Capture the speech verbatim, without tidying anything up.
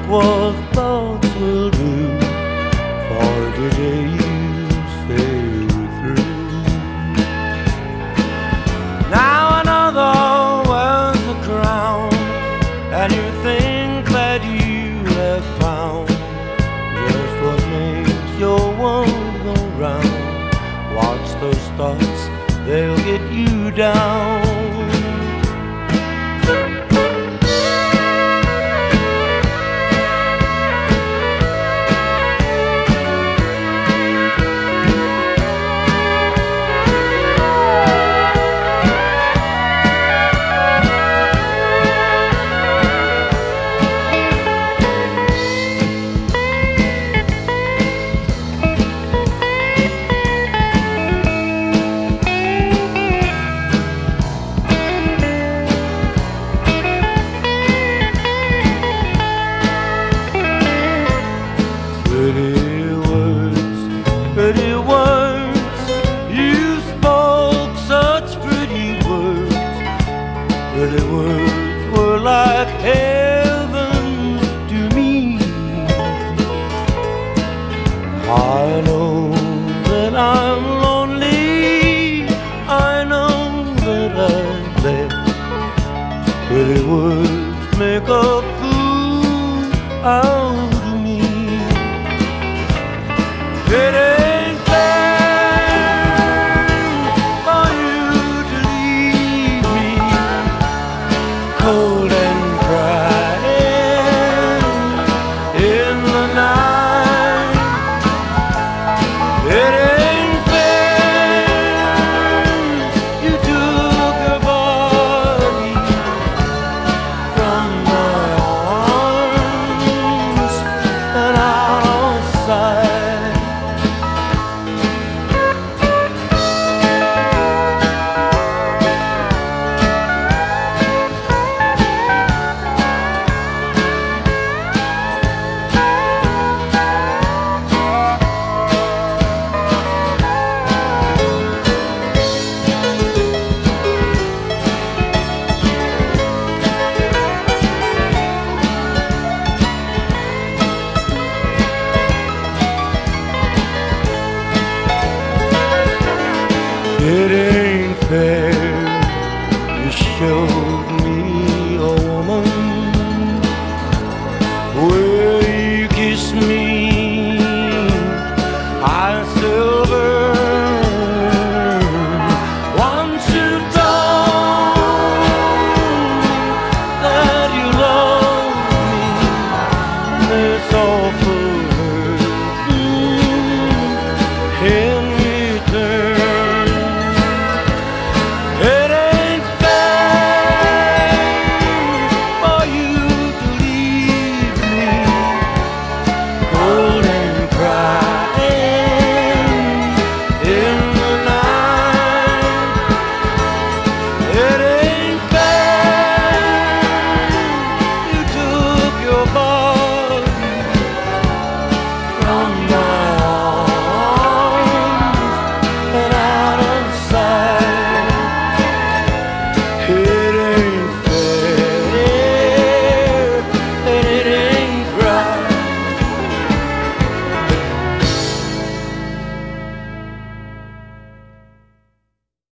like what thoughts will do for the day you say we're through. Now another wears a crown, and you think that you have found just what makes your world go round. Watch those thoughts, they'll get you down. Pretty words, pretty words, you spoke such pretty words. Pretty words were like heaven to me. I know that I'm lonely, I know that I've left. Pretty words make a fool out